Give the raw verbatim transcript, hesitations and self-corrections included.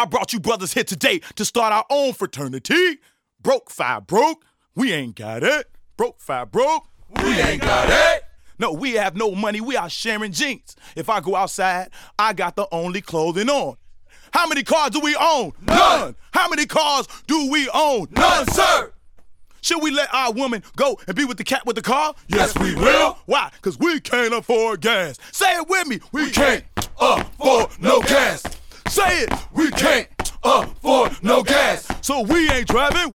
I brought you brothers here today to start our own fraternity. Broke, five broke, we ain't got it. Broke, five broke, we ain't got it. No, we have no money, we are sharing jeans. If I go outside, I got the only clothing on. How many cars do we own? None. None. How many cars do we own? None, sir. Should we let our woman go and be with the cat with the car? Yes, we will. Why? Because we can't afford gas. Say it with me. We can't afford no gas. Say it. We can't afford no gas. So we ain't driving.